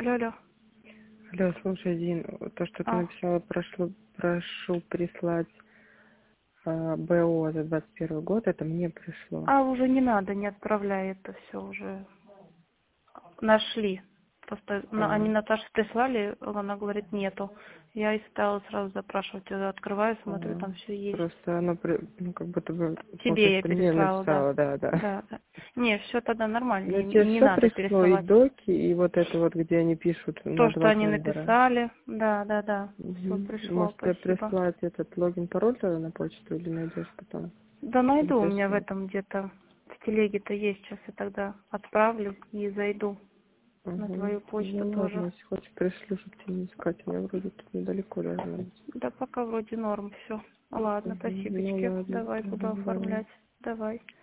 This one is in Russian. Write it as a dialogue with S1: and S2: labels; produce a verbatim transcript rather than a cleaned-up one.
S1: Алло, алло.
S2: Алло, слушай, Дин, то, что ты
S1: А,
S2: написала, прошу, прошу прислать а, БО за двадцать первый год, это мне пришло.
S1: а уже не надо, не отправляй это все уже. Нашли. Просто на- они
S2: А,
S1: Наташе прислали, она говорит, нету. Я и стала сразу запрашивать, я открываю, смотрю,
S2: а,
S1: там все есть.
S2: просто оно, при- ну, как будто бы,
S1: Тебе я
S2: получается, мне
S1: переслала, да.
S2: написала, да, да.
S1: Да, да. Не, все тогда нормально,
S2: Ну,
S1: и,
S2: тебе
S1: и не
S2: все
S1: надо
S2: пришло, и
S1: пересылать.
S2: доки, и вот это вот, где они пишут
S1: То,
S2: на
S1: что
S2: два
S1: они
S2: тендера.
S1: написали, да, да, да, все
S2: Угу.
S1: пришло,
S2: Может, тебе
S1: спасибо.
S2: прислать этот логин-пароль тогда на почту или найдешь потом?
S1: Да
S2: Или
S1: найду, у меня в
S2: пришлю?
S1: этом где-то в телеге-то есть, сейчас я тогда отправлю и зайду на
S2: Угу.
S1: твою почту
S2: Ну ладно,
S1: тоже.
S2: если хочешь, пришлю, чтобы тебе не искать. У меня вроде тут недалеко должно быть.
S1: Да пока вроде норм все. Ладно,
S2: Мгм. Ну
S1: спасибочки.
S2: ладно,
S1: Давай, буду
S2: ага, давай.
S1: оформлять. Давай.